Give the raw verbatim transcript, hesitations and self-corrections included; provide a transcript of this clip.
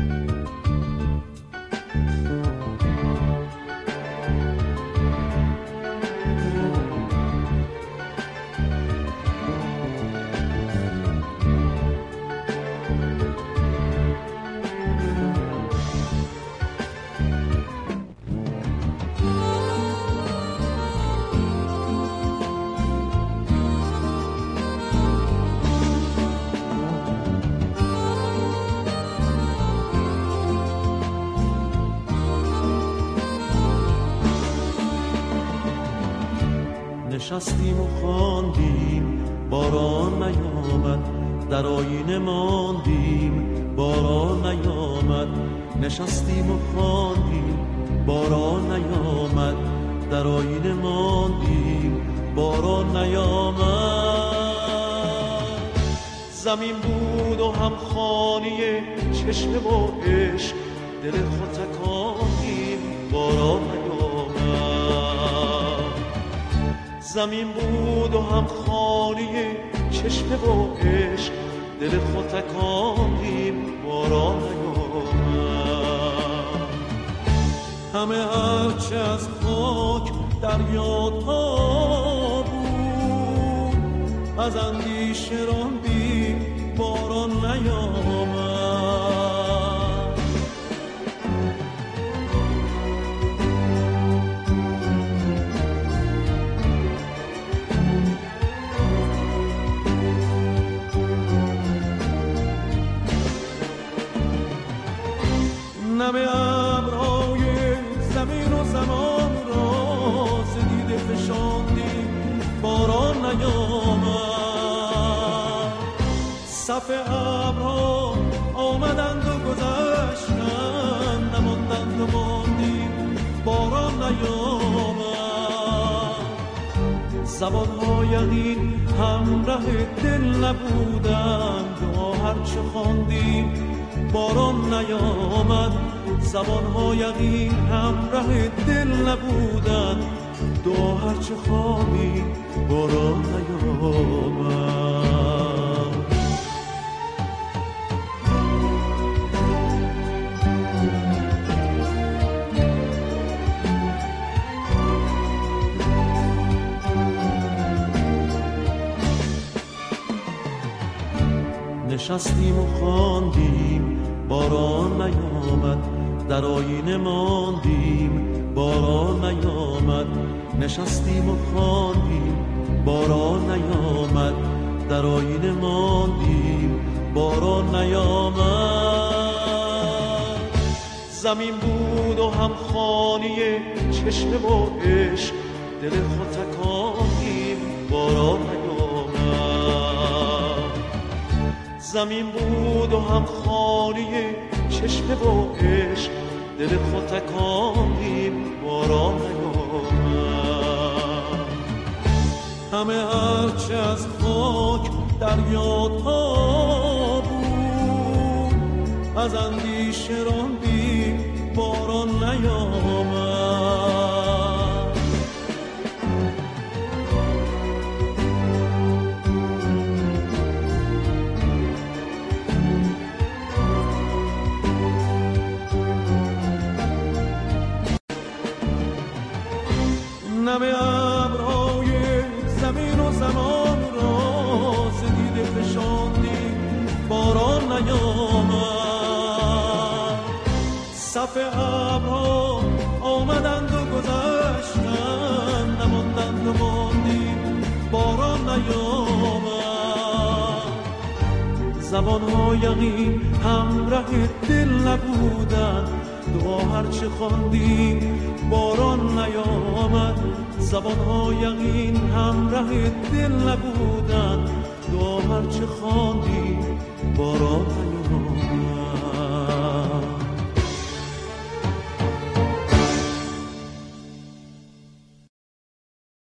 نشستیم و خواندیم باران نیامد، در آینه ماندیم باران نیامد. نشستیم و خواندیم باران نیامد، در آینه ماندیم باران نیامد. زمین بود و هم خانی چشم و عشق، دل خود تکاندیم باران نیامد. زمین بود و هم خانی چشم و عشق، دل خود تکاندیم باران نیامد. همه هرچه از خاک دریا تا بود، از اندیشه راندیم باران نیامد. نم ابرهای زمین و زمان را ز دیده فشاندیم باران نیامد. صف ابرها آمدند و گذشتند، نماندند و ماندیم باران نیامد. زبان‌ها یقین همراه دل نبودند، دعا هرچه خواندیم باران نیامد. زبان‌ها یقین همراه دل نبودند، دعا هرچه خواندیم باران نیامد. نشستیم و خواندیم باران نیامد، در آینه ماندیم باران نیامد. نشستیم و خواندیم باران نیامد، در آینه ماندیم باران نیامد. زمین بود و هم خانی چشم و عشق، دل خود تکاندیم باران نیامد. زمین بود و هم خالی چشم و عشق، دل خود تکاندیم باران نیامد. همه هرچه از خاک دریا تا بود، از اندیشه راندیم باران نیامد. نم ابرهای زمین و زمان را ز دیده فشاندیم باران نیامد. صف ابرها آمدند و گذشتند، نماندند و ماندیم باران نیامد. زبان‌ها یقین همراه دل نبودند، دعا هرچه خواندیم باران نیامد. زبان‌ها یقین همراه دل نبودند، دعا هرچه خواندیم